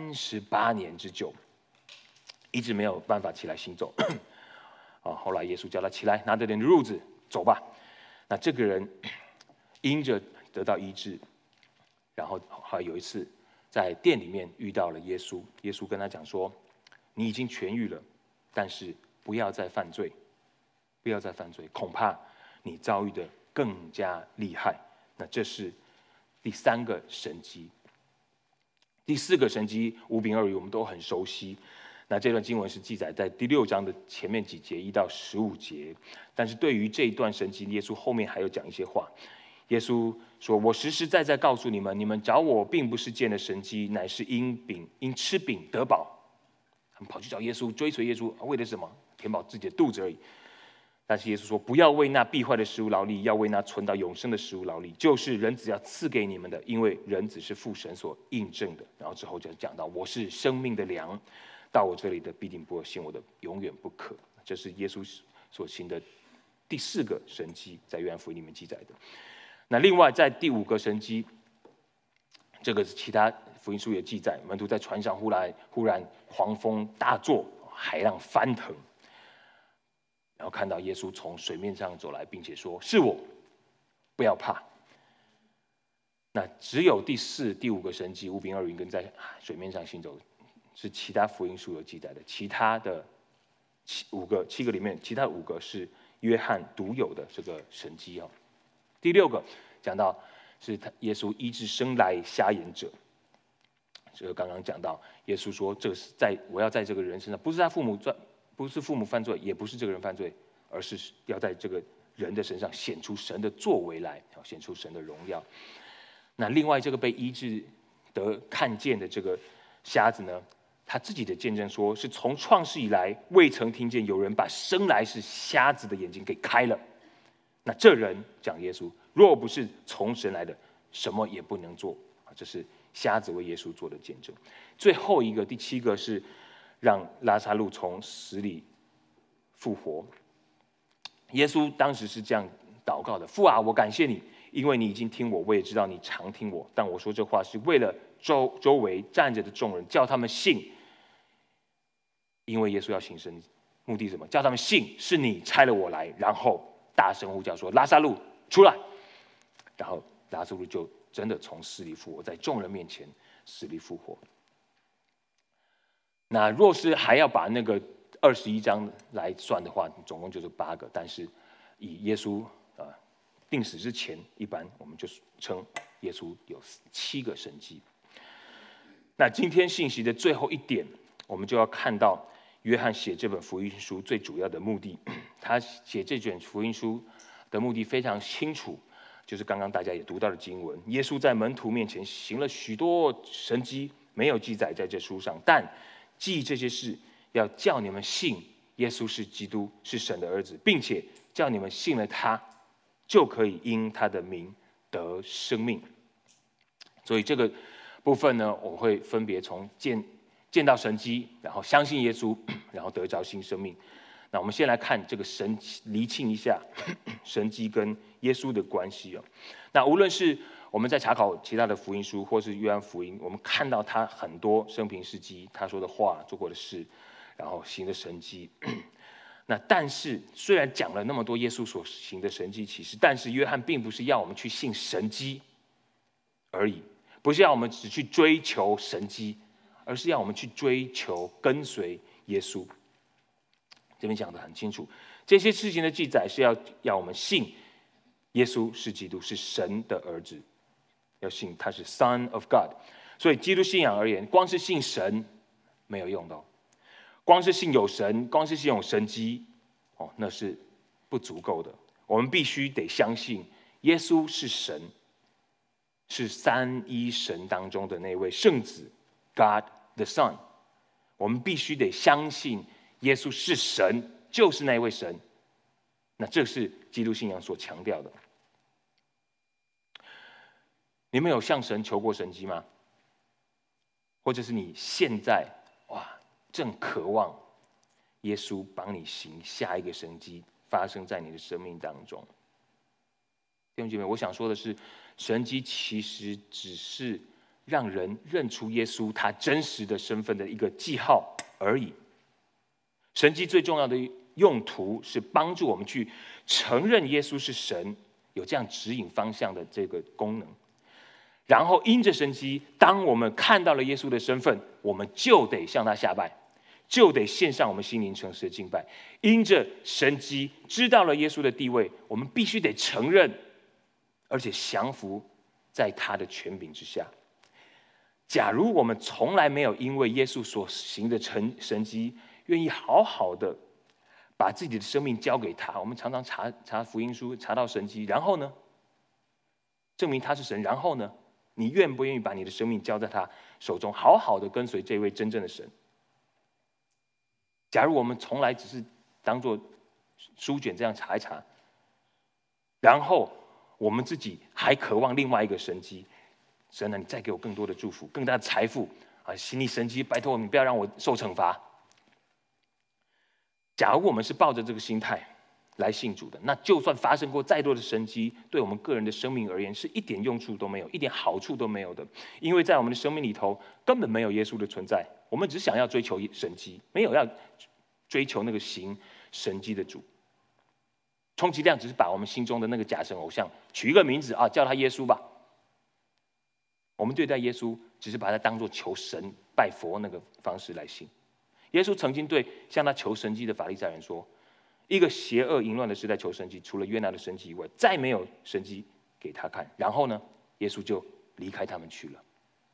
38年之久，一直没有办法起来行走。后来耶稣叫他起来，拿着你的褥子走吧。那这个人因着得到医治，然后还有一次在店里面遇到了耶稣，耶稣跟他讲说：“你已经痊愈了，但是不要再犯罪，不要再犯罪，恐怕你遭遇的更加厉害。”那这是第3个神迹。第4个神迹5饼2鱼，我们都很熟悉。那这段经文是记载在第6章的前面几节1到15节，但是对于这一段神迹，耶稣后面还有讲一些话。耶稣说：“我实实在在告诉你们，你们找我并不是见了神迹，乃是因吃饼得饱。”他们跑去找耶稣，追随耶稣，为了什么？填饱自己的肚子而已。但是耶稣说：“不要为那必坏的食物劳力，要为那存到永生的食物劳力，就是人子要赐给你们的，因为人子是父神所印证的。”然后之后就讲到：“我是生命的粮，到我这里的必定不会信我的，永远不可。”这是耶稣所行的第4个神迹，在约翰福音里面记载的。那另外在第5个神迹，这个是其他福音书也记载，门徒在船上忽然狂风大作，海浪翻腾，然后看到耶稣从水面上走来，并且说：“是我，不要怕。”那只有第4、第5个神迹5饼2鱼跟在水面上行走，是其他福音书有记载的。其他的7个里面，其他5个是约翰独有的这个神迹第6个讲到是耶稣医治生来瞎眼者。这个刚刚讲到，耶稣说：“这个是我要在这个人身上，不是父母犯罪，也不是这个人犯罪，而是要在这个人的身上显出神的作为来，显出神的荣耀。”那另外这个被医治得看见的这个瞎子呢，他自己的见证说，是从创世以来未曾听见有人把生来是瞎子的眼睛给开了。那这人讲耶稣，若不是从神来的，什么也不能做。这是瞎子为耶稣做的见证。最后一个第7个是让拉撒路从死里复活。耶稣当时是这样祷告的：“父啊，我感谢你，因为你已经听我，我也知道你常听我。但我说这话是为了周围站着的众人，叫他们信。因为耶稣要行神，目的是什么？叫他们信是你差了我来。然后大声呼叫说：拉撒路出来！然后拉撒路就真的从死里复活，在众人面前死里复活。那若是还要把那个21章来算的话，总共就是8个。但是以耶稣定死之前，一般我们就称耶稣有7个神迹。那今天信息的最后一点，我们就要看到约翰写这本福音书最主要的目的。他写这卷福音书， 的目的非常清楚，就是刚刚大家也读到的经文，耶稣在门徒面前行了许多神迹，没有记载在这书上，但记这些事，要叫你们信耶稣是基督，是神的儿子，并且叫你们信了他，就可以因他的名得生命。所以这个部分呢，我会分别从见到神迹，然后相信耶稣，然后得着新生命。那我们先来看这个厘清一下神迹跟耶稣的关系哦。那无论是我们在查考其他的福音书，或是约翰福音，我们看到他很多生平事迹，他说的话、做过的事，然后行的神迹。那但是虽然讲了那么多耶稣所行的神迹奇事，但是约翰并不是要我们去信神迹而已，不是要我们只去追求神迹，而是要我们去追求跟随耶稣。这边讲得很清楚，这些事情的记载是要我们信耶稣是基督，是神的儿子，要信他是 Son of God。所以基督信仰而言，光是信神没有用的哦，光是信有神，光是信有神迹哦，那是不足够的。我们必须得相信耶稣是神，是三一神当中的那位圣子 God the Son。我们必须得相信耶稣是神，就是那位神。那这是基督信仰所强调的。你们有向神求过神迹吗？或者是你现在正渴望耶稣帮你行下一个神迹发生在你的生命当中？弟兄姐妹，我想说的是，神迹其实只是让人认出耶稣他真实的身份的一个记号而已。神迹最重要的用途是帮助我们去承认耶稣是神，有这样指引方向的这个功能。然后因着神迹，当我们看到了耶稣的身份，我们就得向他下拜，就得献上我们心灵诚实的敬拜。因着神迹知道了耶稣的地位，我们必须得承认，而且降服在他的权柄之下。假如我们从来没有因为耶稣所行的神迹，愿意好好的把自己的生命交给他，我们常常查福音书，查到神迹，然后呢，证明他是神，然后呢，你愿不愿意把你的生命交在他手中，好好的跟随这位真正的神？假如我们从来只是当作书卷这样查一查，然后我们自己还渴望另外一个神迹，神啊，你再给我更多的祝福，更大的财富啊，行你神迹，拜托你不要让我受惩罚。假如我们是抱着这个心态来信主的，那就算发生过再多的神迹，对我们个人的生命而言是一点用处都没有，一点好处都没有的。因为在我们的生命里头根本没有耶稣的存在，我们只想要追求神迹，没有要追求那个行神迹的主。充其量只是把我们心中的那个假神偶像取一个名字啊，叫他耶稣吧。我们对待耶稣只是把他当作求神拜佛那个方式来信。耶稣曾经对向他求神迹的法利赛人说，一个邪恶淫乱的时代求神迹，除了约拿的神迹以外，再没有神迹给他看。然后呢，耶稣就离开他们去了。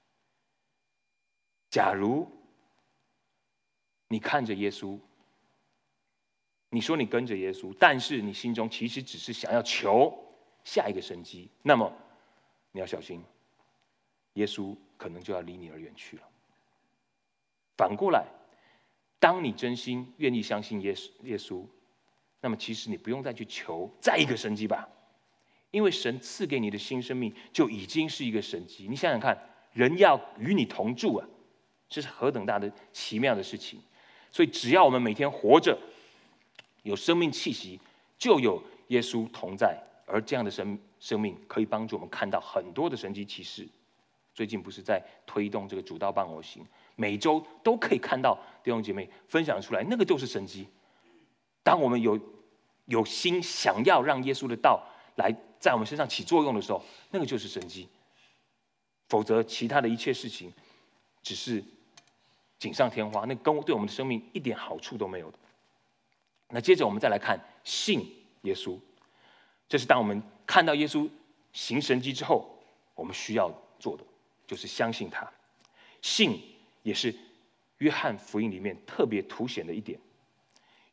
假如你看着耶稣，你说你跟着耶稣，但是你心中其实只是想要求下一个神迹，那么你要小心，耶稣可能就要离你而远去了。反过来，当你真心愿意相信耶稣，那么其实你不用再去求再一个神迹吧，因为神赐给你的新生命就已经是一个神迹。你想想看，人要与你同住啊，这是何等大的奇妙的事情。所以只要我们每天活着，有生命气息，就有耶稣同在，而这样的生命可以帮助我们看到很多的神迹奇事。最近不是在推动这个主道棒偶行，每周都可以看到弟兄姐妹分享出来，那个就是神迹。当我们有心想要让耶稣的道来在我们身上起作用的时候，那个就是神迹。否则其他的一切事情只是锦上添花，那对我们的生命一点好处都没有的。那接着我们再来看信耶稣，这是当我们看到耶稣行神迹之后，我们需要做的就是相信他。信也是约翰福音里面特别凸显的一点。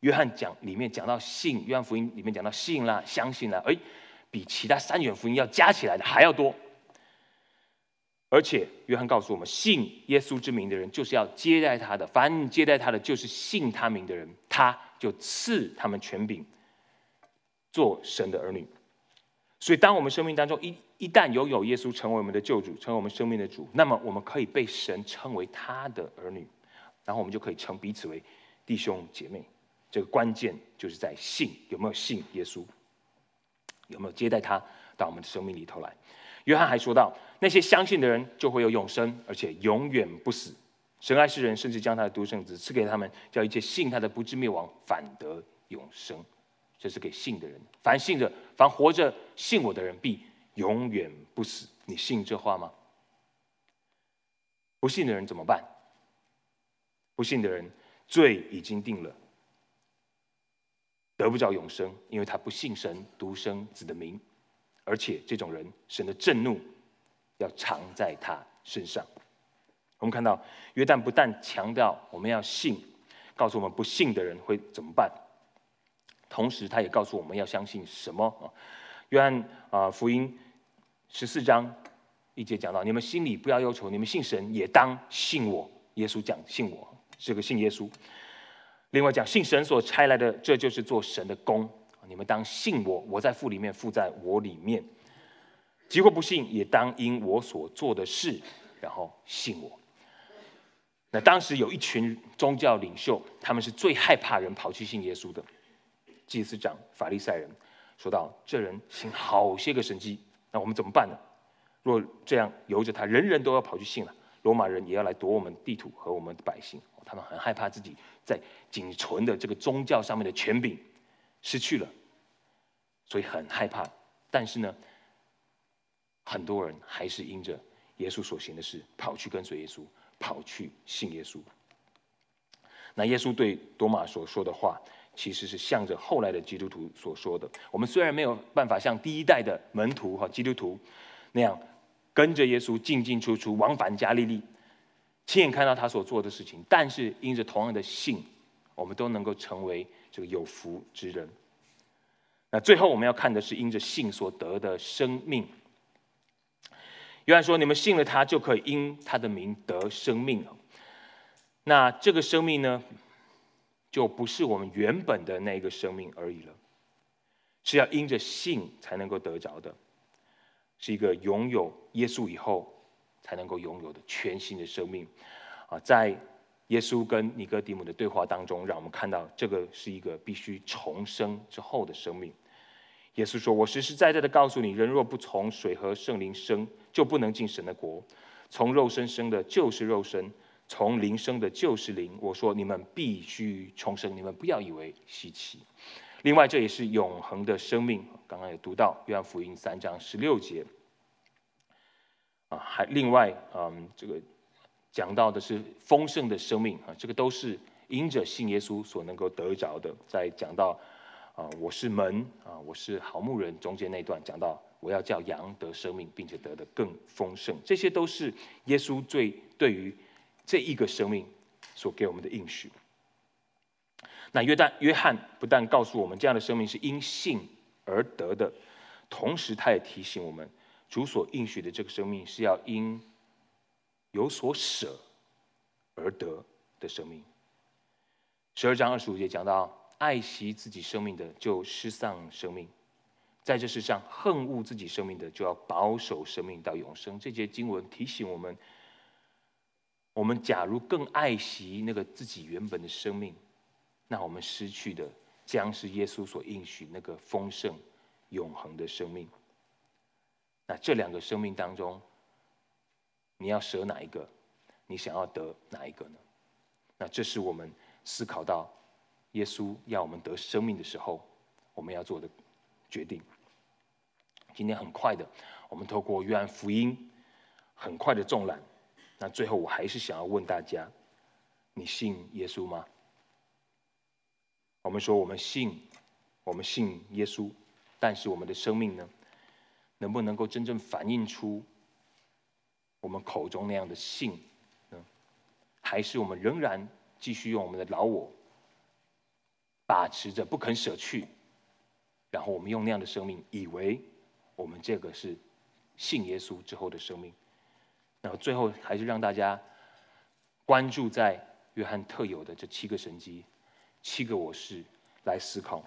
约翰里面讲到信，约翰福音里面讲到信啦、相信啦，比其他3卷福音要加起来的还要多。而且约翰告诉我们，信耶稣之名的人，就是要接待他的。凡接待他的，就是信他名的人，他就赐他们权柄，做神的儿女。所以，当我们生命当中一旦有耶稣成为我们的救主，成为我们生命的主，那么我们可以被神称为他的儿女，然后我们就可以称彼此为弟兄姐妹。这个关键就是在信，有没有信耶稣，有没有接待他到我们的生命里头来。约翰还说到，那些相信的人就会有永生，而且永远不死。神爱世人，甚至将他的独生子赐给他们，叫一切信他的不至灭亡，反得永生。这是给信的人，凡信着，凡活着信我的人，必永远不死。你信这话吗？不信的人怎么办？不信的人，罪已经定了，得不着永生，因为他不信神独生子的名，而且这种人，神的震怒要藏在他身上。我们看到约翰不但强调我们要信，告诉我们不信的人会怎么办，同时他也告诉我们要相信什么。约翰福音14章1节讲到，你们心里不要忧愁，你们信神也当信我。耶稣讲信我，这个信耶稣。另外讲信神所差来的，这就是做神的工。你们当信我，我在父里面，父在我里面。即或不信，也当因我所做的事，然后信我。那当时有一群宗教领袖，他们是最害怕人跑去信耶稣的。祭司长、法利赛人说到，这人行好些个神迹，那我们怎么办呢？若这样由着他，人人都要跑去信了，罗马人也要来夺我们地土和我们的百姓。他们很害怕自己在仅存的这个宗教上面的权柄失去了，所以很害怕。但是呢，很多人还是因着耶稣所行的事，跑去跟随耶稣，跑去信耶稣。那耶稣对多马所说的话，其实是向着后来的基督徒所说的。我们虽然没有办法像第一代的门徒和基督徒那样跟着耶稣进进出出，往返加利利，亲眼看到他所做的事情，但是因着同样的信，我们都能够成为这个有福之人。那最后我们要看的是因着信所得的生命。约翰说，你们信了他，就可以因他的名得生命。那这个生命呢，就不是我们原本的那个生命而已了，是要因着信才能够得着的，是一个拥有耶稣以后才能够拥有的全新的生命。在耶稣跟尼哥底母的对话当中，让我们看到这个是一个必须重生之后的生命。耶稣说，我实实在在的告诉你，人若不从水和圣灵生，就不能进神的国。从肉身生的就是肉身，从灵生的就是灵。我说你们必须重生，你们不要以为稀奇。另外这也是永恒的生命，刚刚也读到约翰福音3章16节。还另外这个讲到的是丰盛的生命，这个都是因着信耶稣所能够得着的。在讲到我是门，我是好牧人，中间那段讲到我要叫羊得生命，并且得的更丰盛，这些都是耶稣对于这一个生命所给我们的应许。那约翰不但告诉我们这样的生命是因信而得的，同时他也提醒我们，主所应许的这个生命是要因有所舍而得的生命。12章25节讲到，爱惜自己生命的就失丧生命，在这世上恨恶自己生命的就要保守生命到永生。这节经文提醒我们，我们假如更爱惜那个自己原本的生命，那我们失去的将是耶稣所应许那个丰盛永恒的生命。那这两个生命当中，你要舍哪一个？你想要得哪一个呢？那这是我们思考到耶稣要我们得生命的时候，我们要做的决定。今天很快的，我们透过约翰福音很快的纵览。那最后我还是想要问大家，你信耶稣吗？我们说我们信耶稣，但是我们的生命呢，能不能够真正反映出我们口中那样的信呢？还是我们仍然继续用我们的老我把持着，不肯舍去，然后我们用那样的生命，以为我们这个是信耶稣之后的生命。然后最后还是让大家关注在约翰特有的这7个神迹、7个我是来思考。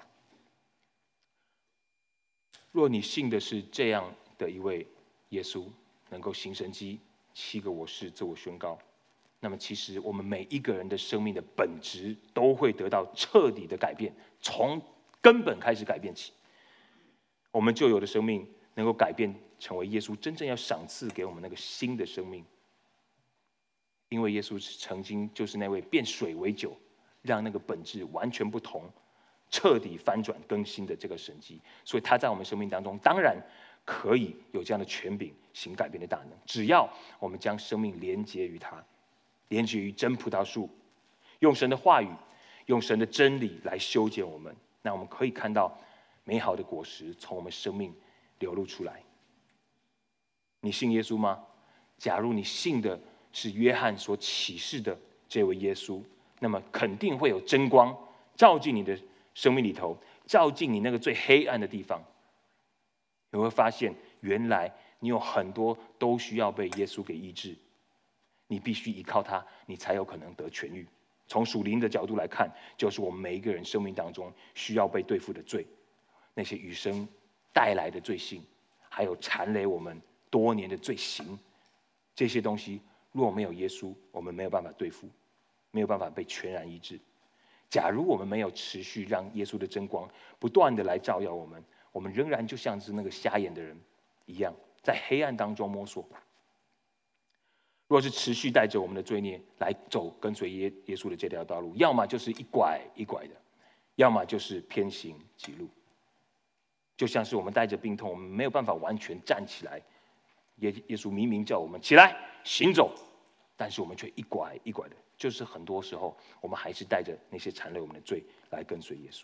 若你信的是这样的一位耶稣，能够行神迹，7个我是自我宣告，那么其实我们每一个人的生命的本质都会得到彻底的改变，从根本开始改变起。我们旧有的生命能够改变，成为耶稣真正要赏赐给我们那个新的生命。因为耶稣曾经就是那位变水为酒，让那个本质完全不同，彻底翻转更新的这个神迹，所以他在我们生命当中当然可以有这样的权柄行改变的大能，只要我们将生命连接于他，连接于真葡萄树，用神的话语，用神的真理来修剪我们，那我们可以看到美好的果实从我们生命流露出来。你信耶稣吗？假如你信的是约翰所启示的这位耶稣，那么肯定会有真光照进你的生命里头，照进你那个最黑暗的地方。你会发现，原来你有很多都需要被耶稣给医治，你必须依靠他，你才有可能得痊愈。从属灵的角度来看，就是我们每一个人生命当中需要被对付的罪，那些与生带来的罪性，还有缠累我们多年的罪行，这些东西若没有耶稣，我们没有办法对付，没有办法被全然医治。假如我们没有持续让耶稣的真光不断的来照耀我们，我们仍然就像是那个瞎眼的人一样，在黑暗当中摸索。若是持续带着我们的罪孽来走跟随耶稣的这条道路，要么就是一拐一拐的，要么就是偏行歧路。就像是我们带着病痛，我们没有办法完全站起来，耶稣明明叫我们起来行走，但是我们却一拐一拐的，就是很多时候我们还是带着那些缠累我们的罪来跟随耶稣。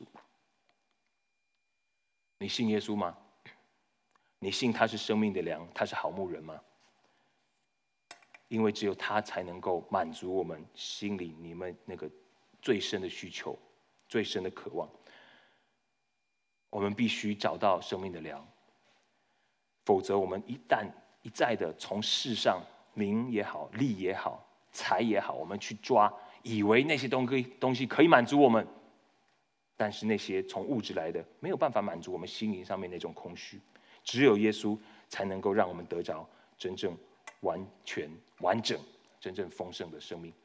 你信耶稣吗？你信他是生命的粮，他是好牧人吗？因为只有他才能够满足我们心里你们那个最深的需求，最深的渴望。我们必须找到生命的粮，否则我们一再的从世上名也好、利也好、财也好，我们去抓，以为那些东西可以满足我们，但是那些从物质来的没有办法满足我们心灵上面那种空虚。只有耶稣才能够让我们得着真正完全完整、真正丰盛的生命。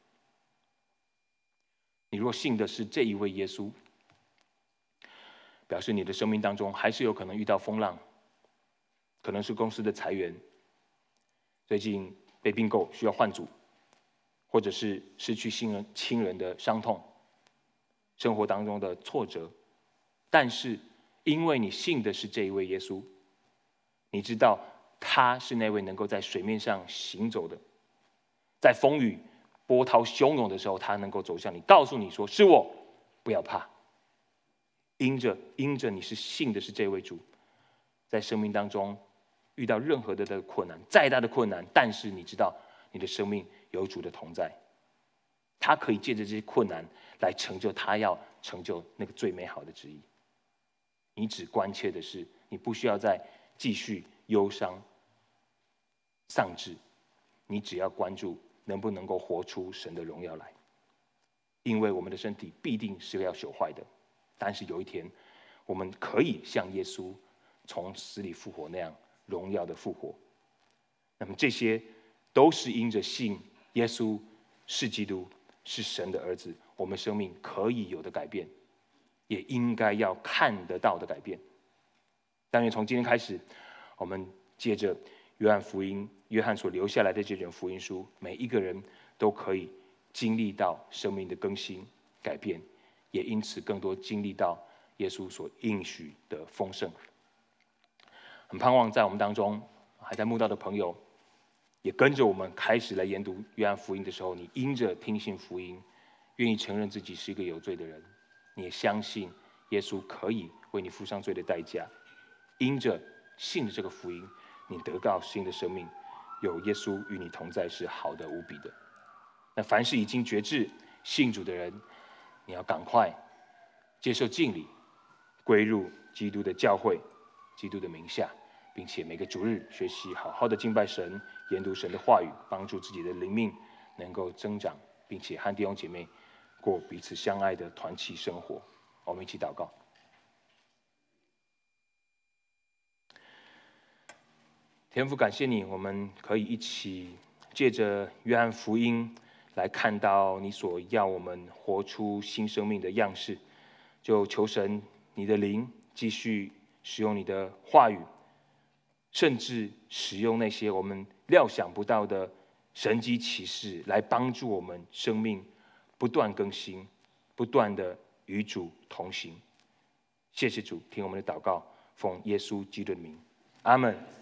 你若信的是这一位耶稣，表示你的生命当中还是有可能遇到风浪，可能是公司的裁员，最近被并购需要换组，或者是失去亲人的伤痛，生活当中的挫折。但是因为你信的是这一位耶稣，你知道他是那位能够在水面上行走的，在风雨波涛汹涌的时候，他能够走向你，告诉你说是我，不要怕。因着你是信的是这位主，在生命当中遇到任何的困难，再大的困难，但是你知道你的生命有主的同在，他可以借着这些困难来成就他要成就那个最美好的旨意。你只关切的是，你不需要再继续忧伤丧志，你只要关注能不能够活出神的荣耀来。因为我们的身体必定是要朽坏的，但是有一天我们可以像耶稣从死里复活那样荣耀的复活。那么这些都是因着信耶稣是基督，是神的儿子，我们生命可以有的改变，也应该要看得到的改变。但愿从今天开始，我们借着约翰福音，约翰所留下来的这卷福音书，每一个人都可以经历到生命的更新改变，也因此更多经历到耶稣所应许的丰盛。很盼望在我们当中还在慕道的朋友，也跟着我们开始来研读约翰福音的时候，你因着听信福音，愿意承认自己是一个有罪的人，你也相信耶稣可以为你付上罪的代价，因着信的这个福音，你得到新的生命，有耶稣与你同在是好的无比的。那凡是已经决志信主的人，你要赶快接受敬礼，归入基督的教会、基督的名下，并且每个主日学习好好的敬拜神，研读神的话语，帮助自己的灵命能够增长，并且和弟兄姐妹过彼此相爱的团契生活。我们一起祷告。天父，感谢你，我们可以一起借着约翰福音来看到你所要我们活出新生命的样式。就求神你的灵继续使用你的话语，甚至使用那些我们料想不到的神迹奇事，来帮助我们生命不断更新，不断的与主同行。谢谢主，听我们的祷告，奉耶稣基督的名，阿们。